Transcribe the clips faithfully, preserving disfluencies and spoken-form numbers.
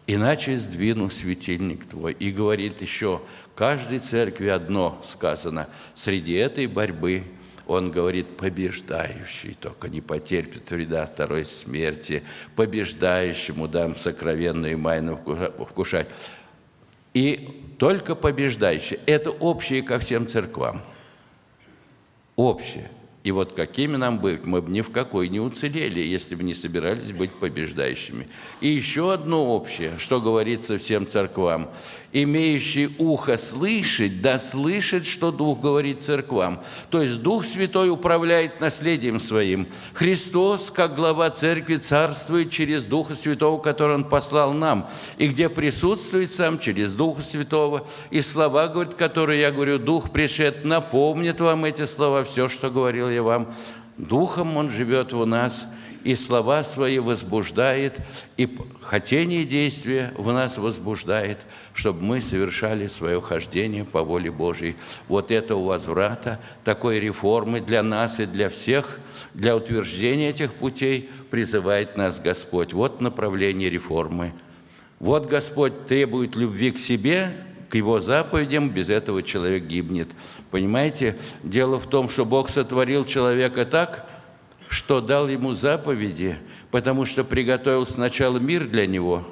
иначе сдвину светильник твой. И говорит еще, каждой церкви одно сказано, среди этой борьбы, он говорит, побеждающий только не потерпит вреда второй смерти, побеждающему дам сокровенную майну вкушать. И только побеждающий, это общее ко всем церквам, общее. И вот какими нам быть, мы бы ни в какой не уцелели, если бы не собирались быть побеждающими. И еще одно общее, что говорится всем церквам. Имеющий ухо слышать, да слышит, что Дух говорит церквам. То есть Дух Святой управляет наследием своим. Христос, как глава церкви, царствует через Духа Святого, который Он послал нам. И где присутствует Сам через Духа Святого. И слова, говорит, которые я говорю, Дух пришед, напомнит вам эти слова, все, что говорил я вам. Духом Он живет у нас, и слова свои возбуждает, и хотение и действия в нас возбуждает, чтобы мы совершали свое хождение по воле Божьей. Вот этого возврата, такой реформы для нас и для всех, для утверждения этих путей призывает нас Господь. Вот направление реформы. Вот Господь требует любви к себе, к Его заповедям, без этого человек гибнет. Понимаете, дело в том, что Бог сотворил человека так, что дал ему заповеди, потому что приготовил сначала мир для него,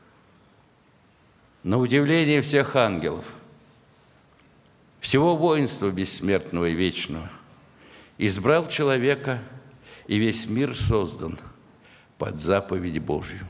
на удивление всех ангелов, всего воинства бессмертного и вечного, избрал человека, и весь мир создан под заповедь Божью.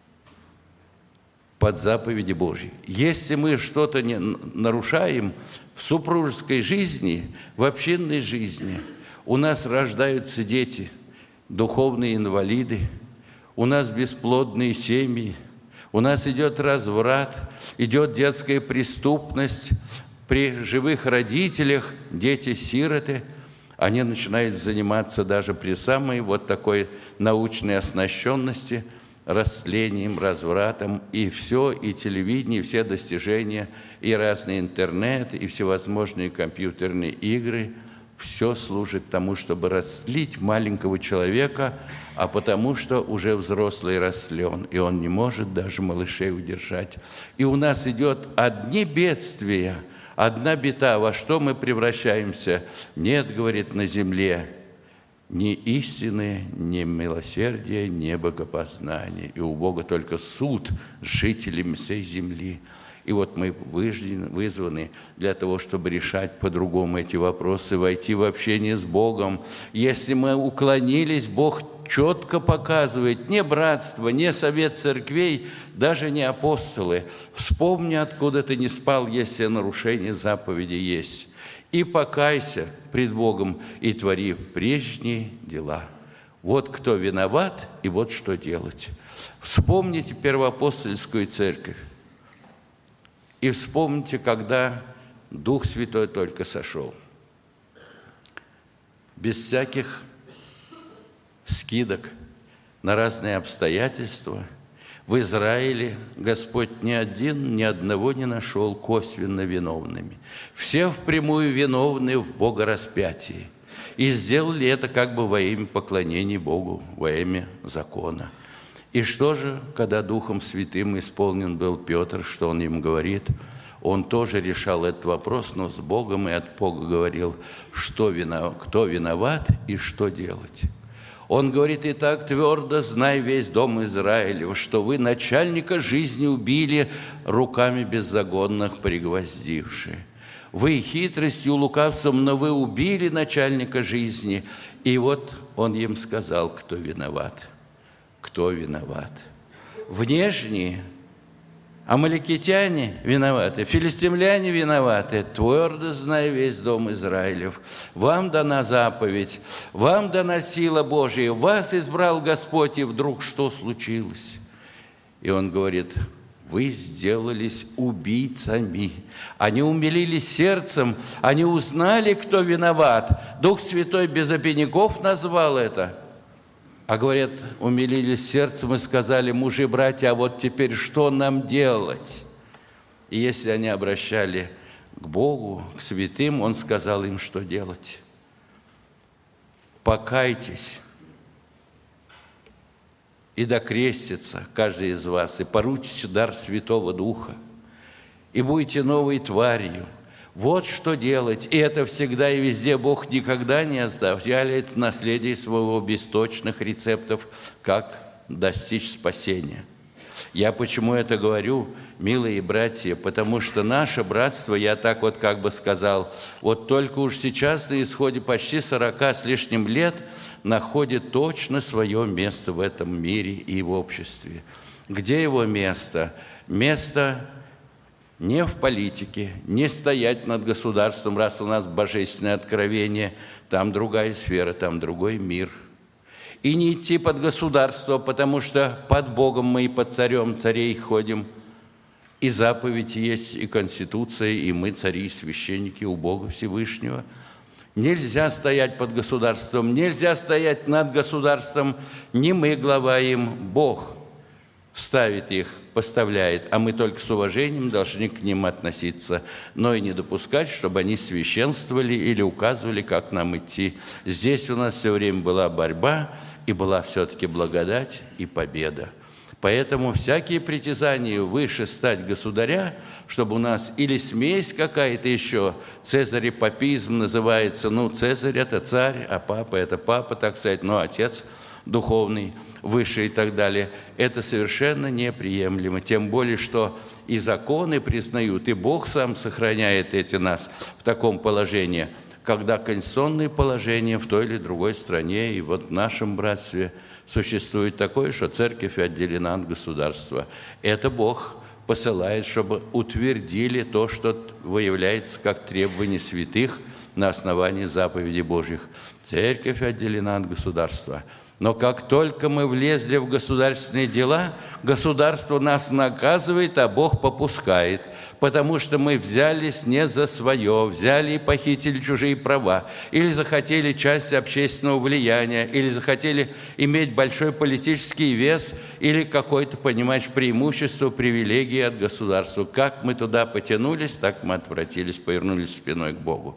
Под заповеди Божьей. Если мы что-то не нарушаем в супружеской жизни, в общинной жизни, у нас рождаются дети, духовные инвалиды, у нас бесплодные семьи, у нас идет разврат, идет детская преступность. При живых родителях дети-сироты, они начинают заниматься даже при самой вот такой научной оснащенности растлением, развратом, и все, и телевидение, и все достижения, и разный интернет, и всевозможные компьютерные игры – все служит тому, чтобы растлить маленького человека, а потому что уже взрослый растлен, и он не может даже малышей удержать. И у нас идет одни бедствия, одна беда, во что мы превращаемся. Нет, говорит, на земле ни истины, ни милосердия, ни богопознания. И у Бога только суд с жителями всей земли. И вот мы вызваны для того, чтобы решать по-другому эти вопросы, войти в общение с Богом. Если мы уклонились, Бог четко показывает, не братство, не совет церквей, даже не апостолы. Вспомни, откуда ты не спал, если нарушение заповеди есть. И покайся пред Богом, и твори прежние дела. Вот кто виноват, и вот что делать. Вспомните первоапостольскую церковь. И вспомните, когда Дух Святой только сошел. Без всяких скидок на разные обстоятельства в Израиле Господь ни один, ни одного не нашел косвенно виновными. Все впрямую виновны в богораспятии. И сделали это как бы во имя поклонения Богу, во имя закона. И что же, когда Духом Святым исполнен был Петр, что он им говорит? Он тоже решал этот вопрос, но с Богом и от Бога говорил, что виноват, кто виноват и что делать. Он говорит, «Итак, твердо знай весь дом Израилев, что вы начальника жизни убили, руками беззаконных пригвоздивши. Вы хитростью, лукавством, но вы убили начальника жизни». И вот он им сказал, кто виноват. Кто виноват? Внешние амаликитяне виноваты, филистимляне виноваты. Твердо знай весь дом Израилев. Вам дана заповедь, вам дана сила Божия, вас избрал Господь, и вдруг что случилось? И он говорит, вы сделались убийцами. Они умилились сердцем, они узнали, кто виноват. Дух Святой без обиняков назвал это. А говорят, умилились сердцем и сказали, мужи, братья, а вот теперь что нам делать? И если они обращали к Богу, к святым, Он сказал им, что делать. Покайтесь и докрестится каждый из вас, и поручите дар Святого Духа, и будете новой тварью. Вот что делать, и это всегда и везде Бог никогда не оставляет наследие своего без точных рецептов, как достичь спасения. Я почему это говорю, милые братья? Потому что наше братство, я так вот как бы сказал, вот только уж сейчас на исходе почти сорока с лишним лет находит точно свое место в этом мире и в обществе. Где его место? Место не в политике, не стоять над государством, раз у нас божественное откровение, там другая сфера, там другой мир. И не идти под государство, потому что под Богом мы и под царем царей ходим. И заповедь есть, и конституция, и мы цари, и священники у Бога Всевышнего. Нельзя стоять под государством, нельзя стоять над государством, не мы глава им, Бог ставит их, поставляет, а мы только с уважением должны к ним относиться, но и не допускать, чтобы они священствовали или указывали, как нам идти. Здесь у нас все время была борьба, и была все-таки благодать и победа. Поэтому всякие притязания выше стать государя, чтобы у нас или смесь какая-то еще, цезарепапизм называется, ну, Цезарь – это царь, а папа – это папа, так сказать, ну, отец духовный, выше и так далее, это совершенно неприемлемо. Тем более, что и законы признают, и Бог сам сохраняет эти нас в таком положении, когда конституционные положения в той или другой стране, и вот в нашем братстве существует такое, что церковь отделена от государства. Это Бог посылает, чтобы утвердили то, что выявляется как требование святых на основании заповедей Божьих. Церковь отделена от государства. Но как только мы влезли в государственные дела, государство нас наказывает, а Бог попускает, потому что мы взялись не за свое, взяли и похитили чужие права, или захотели часть общественного влияния, или захотели иметь большой политический вес, или какое-то, понимаешь, преимущество, привилегии от государства. Как мы туда потянулись, так мы отвратились, повернулись спиной к Богу.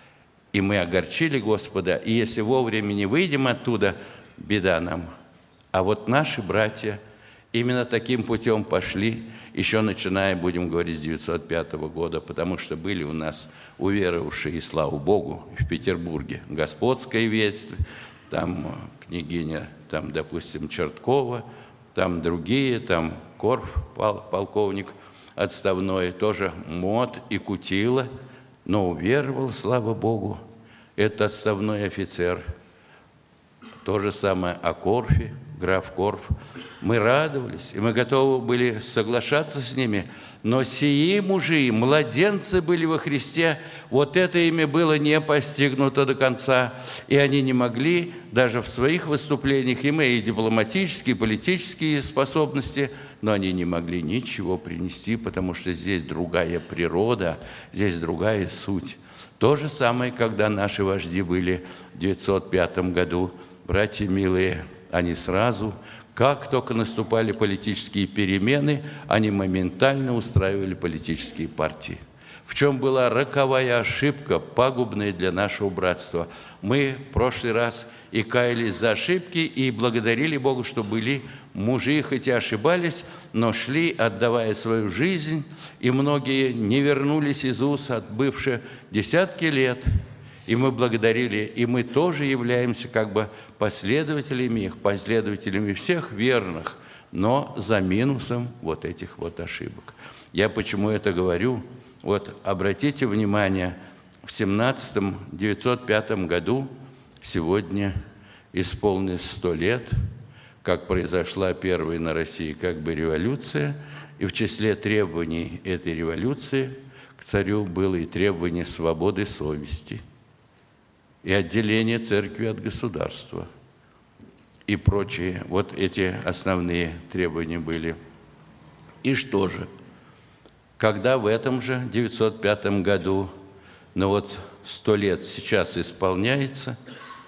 И мы огорчили Господа, и если вовремя не выйдем оттуда, беда нам. А вот наши братья именно таким путем пошли, еще начиная, будем говорить, с девятьсот пятого года, потому что были у нас уверовавшие, и слава Богу, в Петербурге господская ветвь, там княгиня, там, допустим, Черткова, там другие, там Корф, пол, полковник отставной, тоже Мот и Кутила, но уверовал, слава Богу, это отставной офицер. То же самое о Корфе, граф Корф. Мы радовались, и мы готовы были соглашаться с ними, но сии мужи, младенцы были во Христе, вот это ими было не постигнуто до конца, и они не могли даже в своих выступлениях, имея дипломатические, политические способности, но они не могли ничего принести, потому что здесь другая природа, здесь другая суть. То же самое, когда наши вожди были в девятьсот пятом году, братья милые, они сразу, как только наступали политические перемены, они моментально устраивали политические партии. В чем была роковая ошибка, пагубная для нашего братства. Мы в прошлый раз и каялись за ошибки, и благодарили Богу, что были мужи, хоть и ошибались, но шли, отдавая свою жизнь, и многие не вернулись из уз, отбывши десятки лет. И мы благодарили, и мы тоже являемся как бы последователями их, последователями всех верных, но за минусом вот этих вот ошибок. Я почему это говорю? Вот обратите внимание, в семнадцатом девятьсот пятом году сегодня исполнилось сто лет, как произошла первая на России как бы революция, и в числе требований этой революции к царю было и требование свободы совести, и отделение церкви от государства, и прочие. Вот эти основные требования были. И что же? Когда в этом же девятьсот пятом году, ну вот сто лет сейчас исполняется,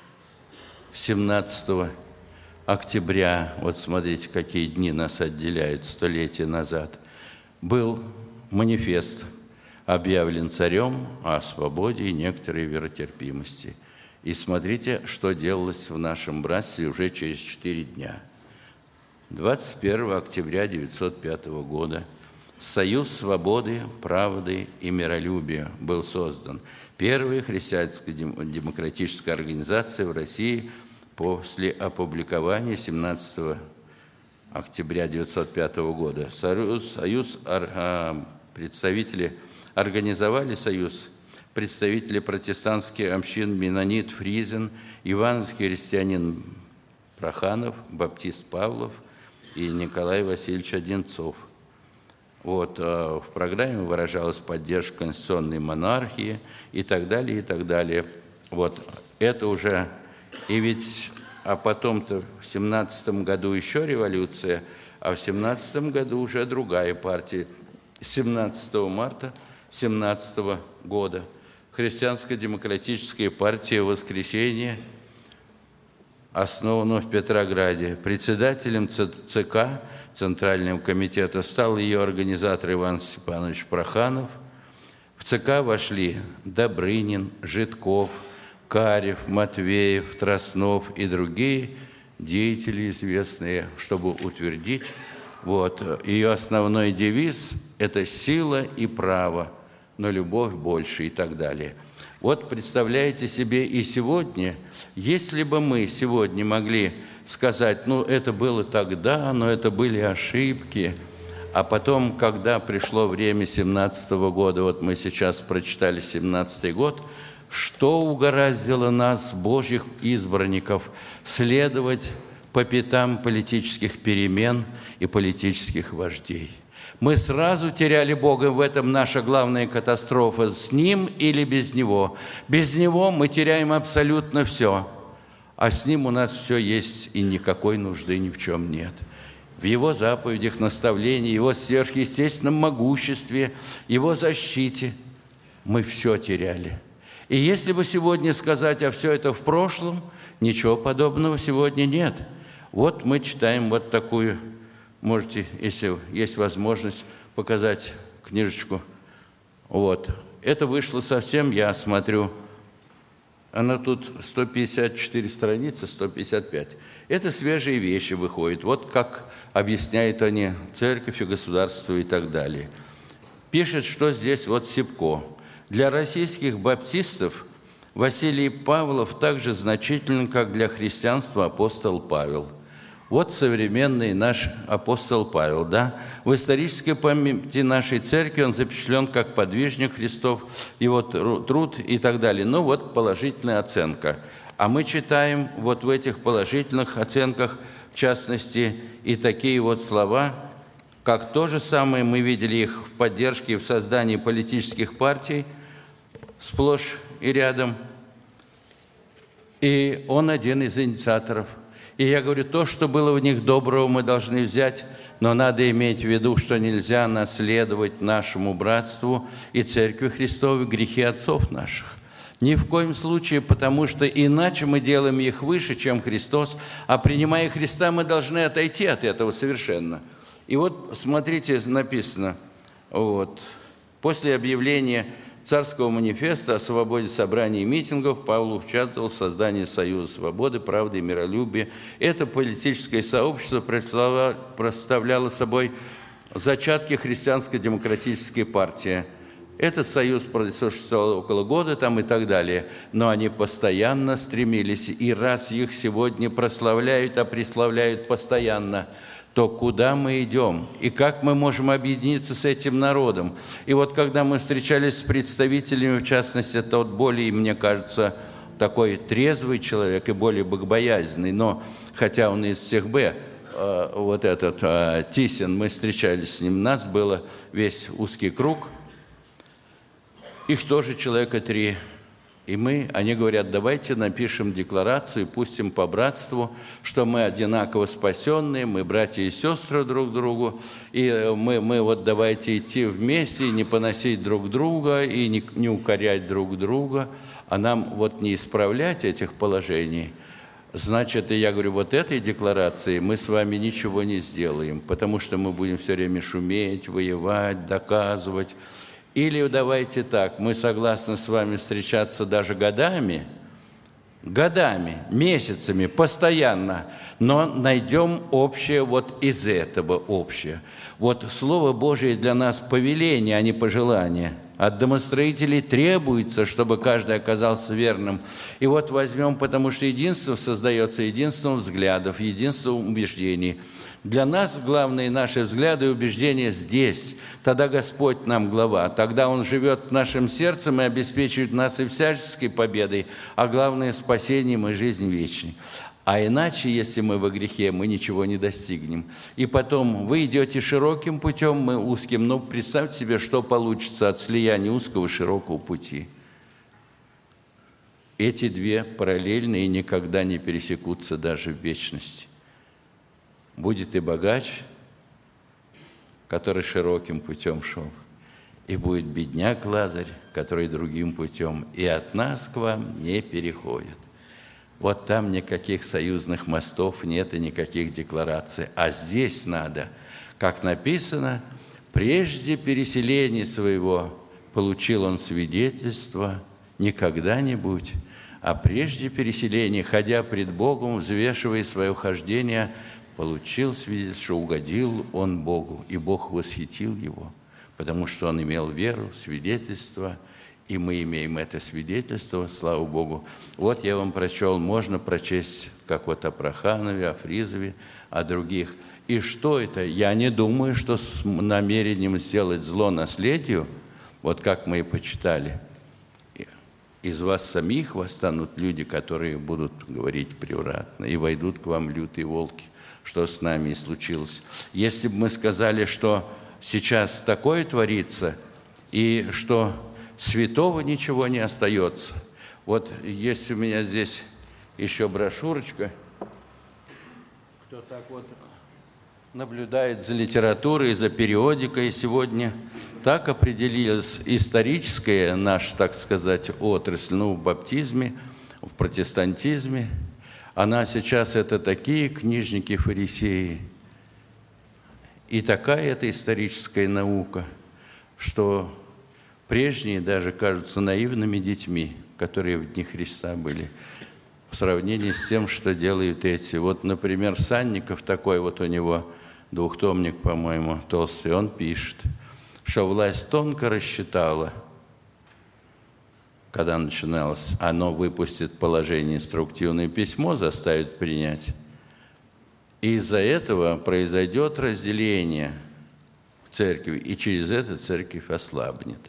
семнадцатого октября, вот смотрите, какие дни нас отделяют, столетия назад, был манифест, объявлен царем о свободе и некоторой веротерпимости. И смотрите, что делалось в нашем братстве уже через четыре дня. двадцать первого октября тысяча девятьсот пятого года Союз свободы, правды и миролюбия был создан. Первая христианско-демократическая организация в России после опубликования семнадцатого октября тысяча девятьсот пятого года. Союз, союз представители организовали союз представители протестантских общин Менонит Фризен, евангельский христианин Проханов, баптист Павлов и Николай Васильевич Одинцов. Вот, в программе выражалась поддержка конституционной монархии и так далее, и так далее. Вот, это уже, и ведь, а потом-то в семнадцатом году еще революция, а в семнадцатом году уже другая партия. семнадцатого марта семнадцатого года Христианско-демократическая партия «Воскресенье» основана в Петрограде. Председателем ЦК, Центрального комитета, стал ее организатор Иван Степанович Проханов. В ЦК вошли Добрынин, Житков, Карев, Матвеев, Троснов и другие деятели известные, чтобы утвердить. Вот. Ее основной девиз – это «сила и право, но любовь больше» и так далее. Вот представляете себе и сегодня, если бы мы сегодня могли сказать, ну, это было тогда, но это были ошибки, а потом, когда пришло время семнадцатого года, вот мы сейчас прочитали семнадцатый год, что угораздило нас, Божьих избранников, следовать по пятам политических перемен и политических вождей? Мы сразу теряли Бога, в этом наша главная катастрофа, с Ним или без Него. Без Него мы теряем абсолютно все, а с Ним у нас все есть, и никакой нужды ни в чем нет. В Его заповедях, наставлении, Его сверхъестественном могуществе, Его защите мы все теряли. И если бы сегодня сказать, а все это в прошлом, ничего подобного сегодня нет. Вот мы читаем вот такую. Можете, если есть возможность, показать книжечку. Вот. Это вышло совсем, я смотрю, она тут сто пятьдесят четыре страницы, сто пятьдесят пять. Это свежие вещи выходят. Вот как объясняют они церковь и государство и так далее. Пишет, что здесь вот Сипко. Для российских баптистов Василий Павлов так же значителен, как для христианства апостол Павел. Вот современный наш апостол Павел, да? В исторической памяти нашей церкви он запечатлен как подвижник Христов, его труд и так далее. Ну вот положительная оценка. А мы читаем вот в этих положительных оценках, в частности, и такие вот слова, как то же самое мы видели их в поддержке и в создании политических партий сплошь и рядом. И он один из инициаторов. И я говорю, то, что было в них доброго, мы должны взять, но надо иметь в виду, что нельзя наследовать нашему братству и Церкви Христовой грехи отцов наших. Ни в коем случае, потому что иначе мы делаем их выше, чем Христос, а принимая Христа, мы должны отойти от этого совершенно. И вот, смотрите, написано, вот, после объявления Царского манифеста о свободе собраний и митингов Павел участвовал в создании Союза свободы, правды и миролюбия. Это политическое сообщество представляло собой зачатки христианско-демократической партии. Этот союз просуществовал около года там и так далее, но они постоянно стремились, и раз их сегодня прославляют, а преславляют постоянно, то куда мы идем и как мы можем объединиться с этим народом. И вот когда мы встречались с представителями, в частности, тот более, мне кажется, такой трезвый человек и более богобоязненный, но хотя он из всех Б, вот этот Тисин, мы встречались с ним, нас было весь узкий круг, их тоже человека три. И мы, они говорят, давайте напишем декларацию, пустим по братству, что мы одинаково спасенные, мы братья и сестры друг другу, и мы, мы вот давайте идти вместе, не поносить друг друга, и не, не укорять друг друга, а нам вот не исправлять этих положений. Значит, и я говорю, вот этой декларацией мы с вами ничего не сделаем, потому что мы будем все время шуметь, воевать, доказывать. Или давайте так, мы согласны с вами встречаться даже годами, годами, месяцами, постоянно, но найдем общее вот из этого общее. Вот Слово Божие для нас повеление, а не пожелание. От домостроителей требуется, чтобы каждый оказался верным. И вот возьмем, потому что единство создается единством взглядов, единством убеждений. Для нас главные наши взгляды и убеждения здесь. Тогда Господь нам глава. Тогда Он живет нашим сердцем и обеспечивает нас и всяческой победой, а главное – спасением и жизнь вечной. А иначе, если мы во грехе, мы ничего не достигнем. И потом вы идете широким путем, мы узким. Но представьте себе, что получится от слияния узкого и широкого пути. Эти две параллельные никогда не пересекутся даже в вечности. Будет и богач, который широким путем шел, и будет бедняк Лазарь, который другим путем, и от нас к вам не переходит. Вот там никаких союзных мостов нет и никаких деклараций. А здесь надо, как написано, прежде переселения своего получил он свидетельство не когда-нибудь, а прежде переселения, ходя пред Богом, взвешивая свое хождение, получил свидетельство, что угодил он Богу, и Бог восхитил его, потому что он имел веру, свидетельство, и мы имеем это свидетельство, слава Богу. Вот я вам прочел, можно прочесть, как вот о Проханове, о Фризове, о других. И что это? Я не думаю, что с намерением сделать зло наследию, вот как мы и почитали, из вас самих восстанут люди, которые будут говорить превратно, и войдут к вам лютые волки, что с нами и случилось. Если бы мы сказали, что сейчас такое творится, и что святого ничего не остается. Вот есть у меня здесь еще брошюрочка. Кто так вот наблюдает за литературой, за периодикой сегодня, так определилась историческая наша, так сказать, отрасль, ну, в баптизме, в протестантизме. Она сейчас это такие книжники-фарисеи. И такая это историческая наука, что прежние даже кажутся наивными детьми, которые в дни Христа были, в сравнении с тем, что делают эти. Вот, например, Санников, такой вот у него двухтомник, по-моему, толстый, он пишет, что власть тонко рассчитала, когда начиналось, оно выпустит положение инструктивное письмо, заставит принять. И из-за этого произойдет разделение в церкви, и через это церковь ослабнет.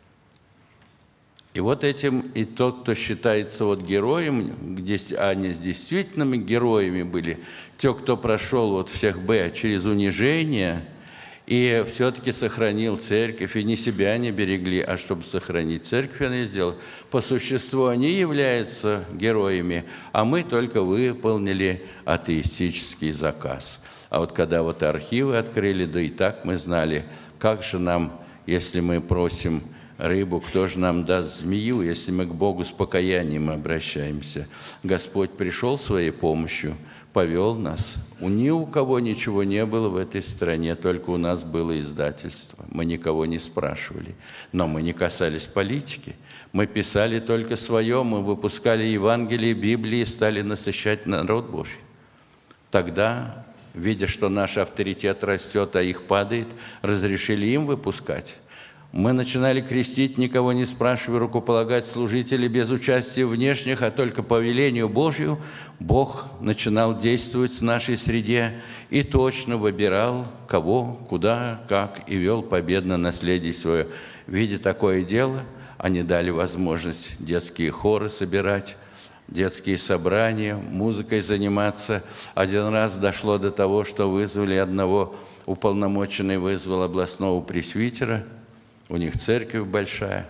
И вот этим и тот, кто считается вот героем, где они действительно героями были, те, кто прошел вот всех Б через унижение, и все-таки сохранил церковь, и не себя не берегли, а чтобы сохранить церковь, они сделали. По существу они являются героями, а мы только выполнили атеистический заказ. А вот когда вот архивы открыли, да и так мы знали, как же нам, если мы просим рыбу, кто же нам даст змею, если мы к Богу с покаянием обращаемся? Господь пришел своей помощью, повел нас. У ни у кого ничего не было в этой стране, только у нас было издательство. Мы никого не спрашивали, но мы не касались политики. Мы писали только свое, мы выпускали Евангелие, Библии, стали насыщать народ Божий. Тогда, видя, что наш авторитет растет, а их падает, разрешили им выпускать. Мы начинали крестить, никого не спрашивая, рукополагать служителей без участия внешних, а только по велению Божию Бог начинал действовать в нашей среде и точно выбирал, кого, куда, как, и вел победно наследие свое. Видя такое дело, они дали возможность детские хоры собирать, детские собрания, музыкой заниматься. Один раз дошло до того, что вызвали одного, уполномоченный вызвал областного пресвитера, у них церковь большая.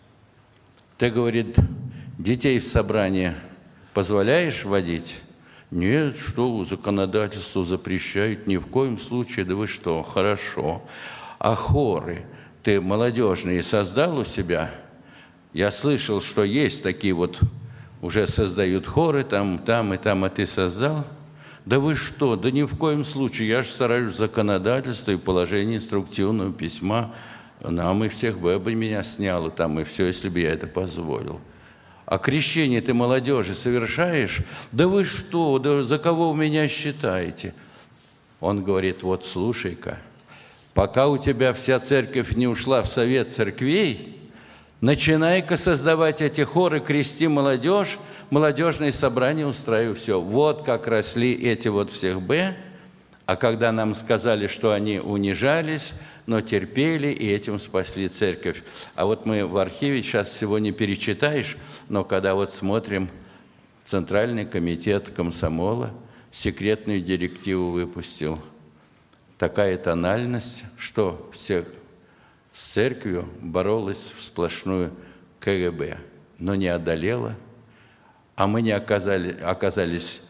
Ты, говорит, детей в собрание позволяешь водить? Нет, что законодательство запрещает, ни в коем случае. Да вы что, хорошо. А хоры ты молодежные создал у себя? Я слышал, что есть такие вот, уже создают хоры там, там и там, а ты создал? Да вы что, да ни в коем случае. Я же стараюсь законодательство и положение инструктивного письма. Нам и всех бы меня сняло там, и все, если бы я это позволил. а крещение ты молодежи совершаешь? Да вы что, да за кого вы меня считаете? Он говорит, вот слушай-ка, пока у тебя вся церковь не ушла в совет церквей, начинай-ка создавать эти хоры, крести молодежь, молодежные собрания устраивай, все. Вот как росли эти вот всех Б, а когда нам сказали, что они унижались, но терпели, и этим спасли церковь. А вот мы в архиве, сейчас всего не перечитаешь, но когда вот смотрим, Центральный комитет комсомола секретную директиву выпустил. Такая тональность, что все с церковью боролась в сплошную ка гэ бэ, но не одолела, а мы не оказали, оказались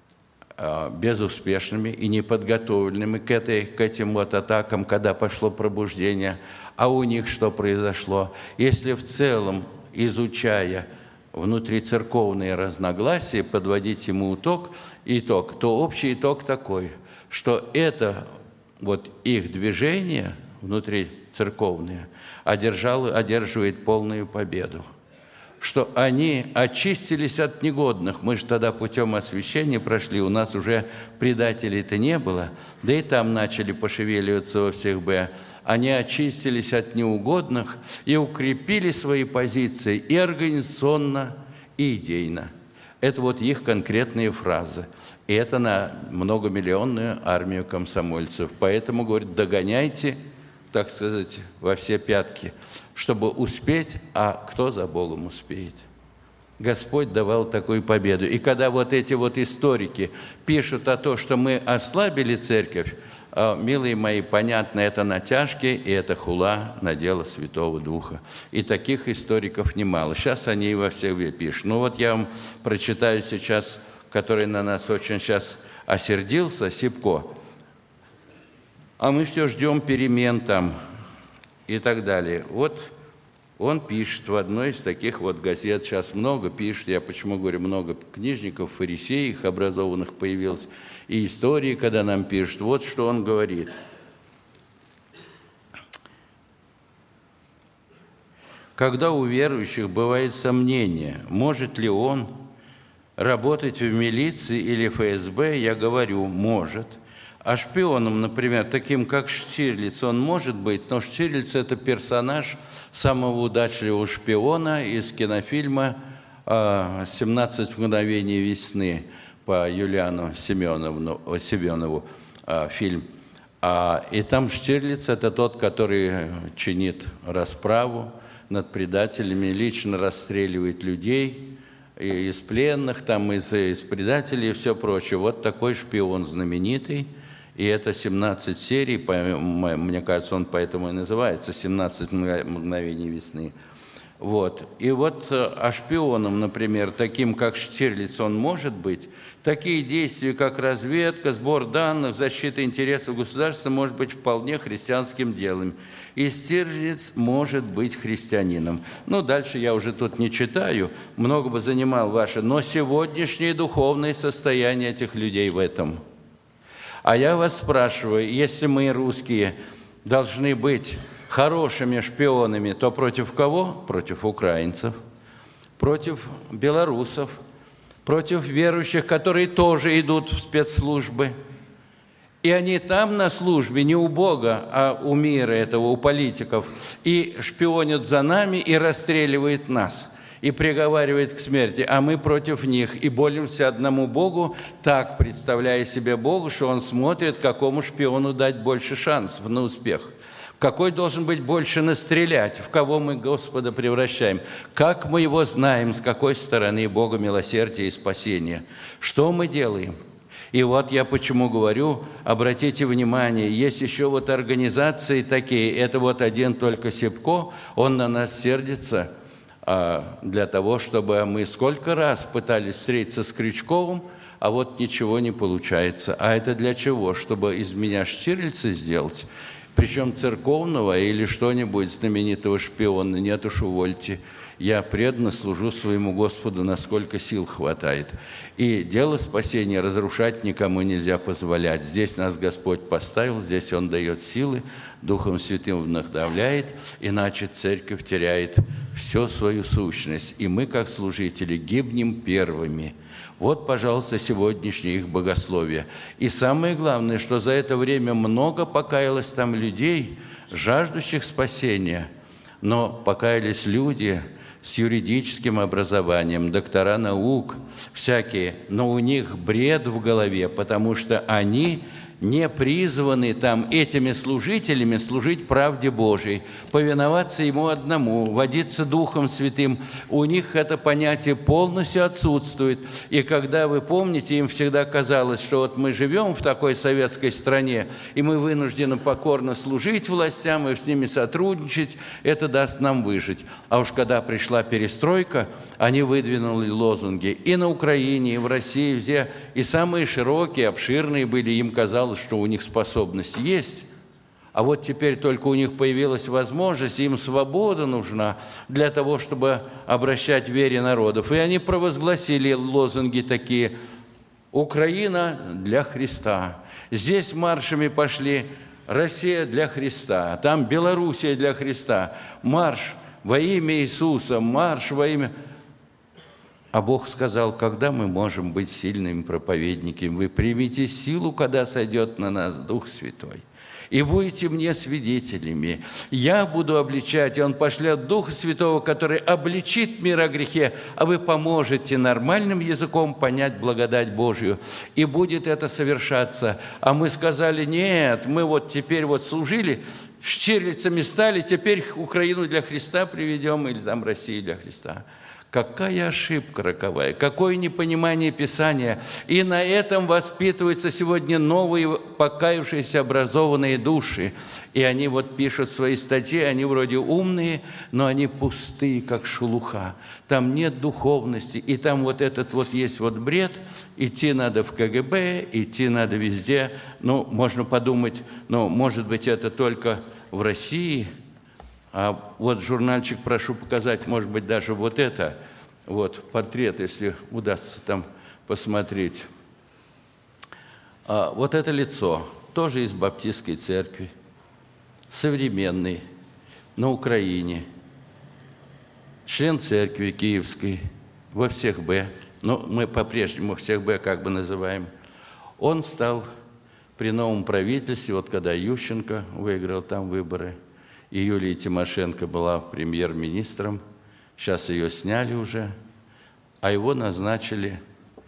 а, безуспешными и неподготовленными к, этой, к этим вот атакам, когда пошло пробуждение. А у них что произошло? Если в целом, изучая внутрицерковные разногласия, подводить ему итог, итог, то общий итог такой, что это вот их движение внутрицерковное одержало, одерживает полную победу, что они очистились от негодных. Мы же тогда путем освящения прошли, у нас уже предателей-то не было, да и там начали пошевеливаться во всех Б. Они очистились от неугодных и укрепили свои позиции и организационно, и идейно. Это вот их конкретные фразы. И это на многомиллионную армию комсомольцев. Поэтому, говорит, догоняйте, так сказать, во все пятки, чтобы успеть, а кто за Богом успеет? Господь давал такую победу. И когда вот эти вот историки пишут о том, что мы ослабили церковь, милые мои, понятно, это натяжки, и это хула на дело Святого Духа. И таких историков немало. Сейчас они во всех пишут. Ну вот я вам прочитаю сейчас, который на нас очень сейчас осердился, Сипко. А мы все ждем перемен там и так далее. Вот он пишет в одной из таких вот газет, сейчас много пишет, я почему говорю, много книжников, фарисеев образованных появилось, и истории, когда нам пишут, вот что он говорит. Когда у верующих бывает сомнение, может ли он работать в милиции или эф эс бэ, я говорю, может. А шпионом, например, таким как Штирлиц, он может быть, но Штирлиц – это персонаж самого удачливого шпиона из кинофильма «семнадцать мгновений весны» по Юлиану Семенову, Семенову фильм. И там Штирлиц – это тот, который чинит расправу над предателями, лично расстреливает людей из пленных, там, из, из предателей и все прочее. Вот такой шпион знаменитый. И это семнадцать серий, мне кажется, он поэтому и называется «семнадцать мгновений весны». Вот. И вот а шпионом, например, таким как Штирлиц, он может быть, такие действия, как разведка, сбор данных, защита интересов государства, может быть вполне христианским делом. И Штирлиц может быть христианином. Ну, дальше я уже тут не читаю, много бы занимал ваше, но сегодняшнее духовное состояние этих людей в этом. А я вас спрашиваю, если мы, русские, должны быть хорошими шпионами, то против кого? Против украинцев, против белорусов, против верующих, которые тоже идут в спецслужбы. И они там на службе не у Бога, а у мира этого, у политиков. И шпионят за нами и расстреливают нас. И приговаривает к смерти, а мы против них, и молимся одному Богу, так представляя себе Богу, что Он смотрит, какому шпиону дать больше шансов на успех. Какой должен быть больше настрелять, в кого мы Господа превращаем, как мы Его знаем, с какой стороны Бога милосердия и спасения, что мы делаем. И вот я почему говорю, обратите внимание, есть еще вот организации такие, это вот один только Сипко, он на нас сердится, для того, чтобы мы сколько раз пытались встретиться с Крючковым, а вот ничего не получается. А это для чего? Чтобы из меня Штирлица сделать, причем церковного или что-нибудь знаменитого шпиона, нет уж увольте. я преданно служу своему Господу, насколько сил хватает. И дело спасения разрушать никому нельзя позволять. Здесь нас Господь поставил, здесь Он дает силы, Духом Святым вдохновляет, иначе церковь теряет всю свою сущность. И мы, как служители, гибнем первыми. Вот, пожалуйста, сегодняшнее их богословие. И самое главное, что за это время много покаялось там людей, жаждущих спасения. Но покаялись люди с юридическим образованием, доктора наук всякие, но у них бред в голове, потому что они не призваны там этими служителями служить правде Божией, повиноваться Ему одному, водиться Духом Святым. У них это понятие полностью отсутствует. И когда, вы помните, им всегда казалось, что вот мы живем в такой советской стране, и мы вынуждены покорно служить властям и с ними сотрудничать, это даст нам выжить. А уж когда пришла перестройка, они выдвинули лозунги и на Украине, и в России, везде, и самые широкие, обширные были, им казалось, что у них способность есть, а вот теперь только у них появилась возможность, им свобода нужна для того, чтобы обращать вере народов. И они провозгласили лозунги такие: «Украина для Христа». Здесь маршами пошли: «Россия для Христа», там «Белоруссия для Христа», марш во имя Иисуса, марш во имя... А Бог сказал: когда мы можем быть сильными проповедниками? Вы примите силу, когда сойдет на нас Дух Святой, и будете мне свидетелями. Я буду обличать, и Он пошлет Духа Святого, который обличит мир о грехе, а вы поможете нормальным языком понять благодать Божию, и будет это совершаться. А мы сказали: нет, мы вот теперь вот служили, штирлицами стали, теперь Украину для Христа приведем, или там Россию для Христа. Какая ошибка роковая, какое непонимание Писания. И на этом воспитываются сегодня новые покаявшиеся образованные души. И они вот пишут свои статьи, они вроде умные, но они пустые, как шелуха. Там нет духовности, и там вот этот вот есть вот бред. Идти надо в ка гэ бэ, идти надо везде. Ну, можно подумать, ну, может быть, это только в России. А вот журнальчик прошу показать, может быть, даже вот это, вот портрет, если удастся там посмотреть. А вот это лицо, тоже из баптистской церкви, современный, на Украине, член церкви киевской, во всех Б, ну, мы по-прежнему всех Б как бы называем. Он стал при новом правительстве, вот когда Ющенко выиграл там выборы, и Юлия Тимошенко была премьер-министром, сейчас ее сняли уже, а его назначили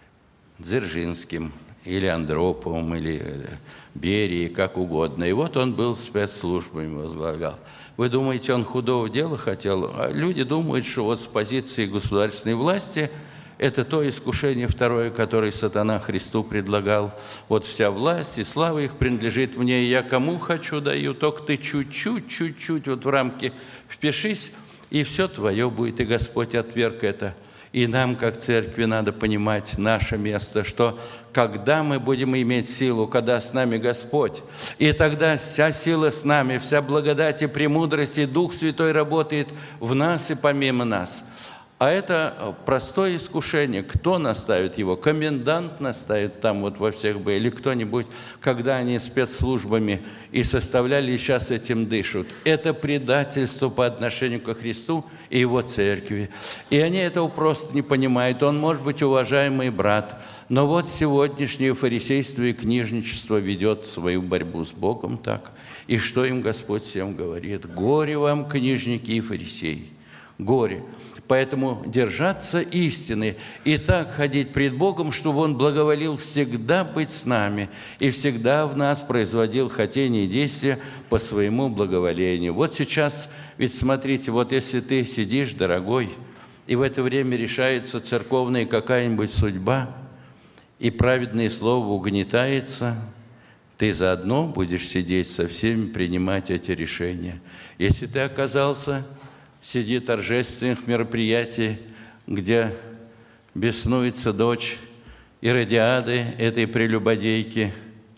Дзержинским или Андроповым, или Берией, как угодно. И вот он был спецслужбами, возглавлял. Вы думаете, он худого дела хотел? А люди думают, что вот с позиции государственной власти это то искушение второе, которое сатана Христу предлагал. Вот вся власть и слава их принадлежит мне, и я кому хочу даю, только ты чуть-чуть, чуть-чуть вот в рамки впишись, и все твое будет, и Господь отверг это. И нам, как церкви, надо понимать наше место, что когда мы будем иметь силу, когда с нами Господь, и тогда вся сила с нами, вся благодать и премудрость, и Дух Святой работает в нас и помимо нас. А это простое искушение. Кто наставит его? Комендант наставит там вот во всех Б, или кто-нибудь, когда они спецслужбами и составляли, и сейчас этим дышат. Это предательство по отношению ко Христу и Его церкви. И они этого просто не понимают. Он может быть уважаемый брат, но вот сегодняшнее фарисейство и книжничество ведет свою борьбу с Богом так. И что им Господь всем говорит? Горе вам, книжники и фарисеи! Горе. Поэтому держаться истины и так ходить пред Богом, чтобы Он благоволил всегда быть с нами и всегда в нас производил хотение и действия по своему благоволению. Вот сейчас, ведь смотрите, вот если ты сидишь, дорогой, и в это время решается церковная какая-нибудь судьба, и праведное слово угнетается, ты заодно будешь сидеть со всеми, принимать эти решения. Если ты оказался среди торжественных мероприятий, где беснуется дочь Иродиады, этой прелюбодейки,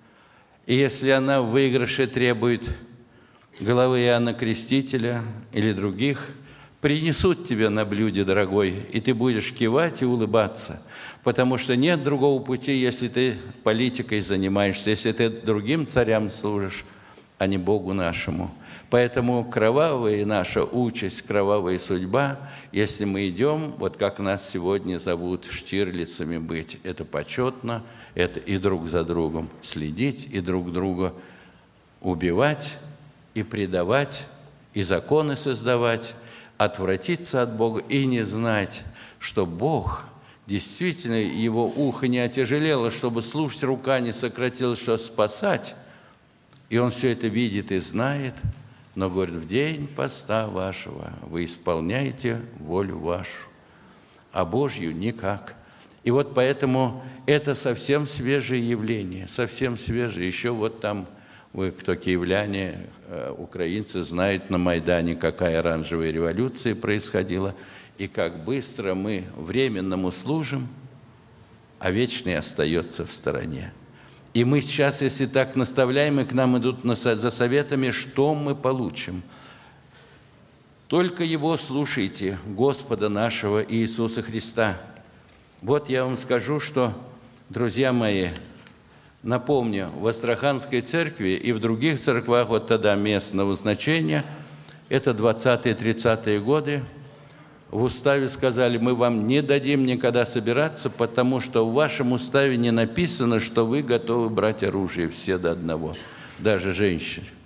и если она в выигрыше требует головы Иоанна Крестителя или других, принесут тебе на блюде, дорогой, и ты будешь кивать и улыбаться, потому что нет другого пути, если ты политикой занимаешься, если ты другим царям служишь, а не Богу нашему. Поэтому кровавая наша участь, кровавая судьба, если мы идем, вот как нас сегодня зовут, штирлицами быть, это почетно, это и друг за другом следить, и друг друга убивать, и предавать, и законы создавать, отвратиться от Бога и не знать, что Бог, действительно, его ухо не отяжелело, чтобы слушать, рука не сократилась, чтобы спасать, и он все это видит и знает, но говорит, в день поста вашего вы исполняете волю вашу, а Божью никак. И вот поэтому это совсем свежее явление, совсем свежее. Еще вот там, вы, кто киевляне, украинцы, знают на Майдане, какая оранжевая революция происходила, и как быстро мы временному служим, а вечный остается в стороне. И мы сейчас, если так наставляем, и к нам идут за советами, что мы получим? Только Его слушайте, Господа нашего Иисуса Христа. Вот я вам скажу, что, друзья мои, напомню, в Астраханской церкви и в других церквах вот тогда местного значения, это двадцатые-тридцатые годы, в уставе сказали, мы вам не дадим никогда собираться, потому что в вашем уставе не написано, что вы готовы брать оружие все до одного, даже женщины.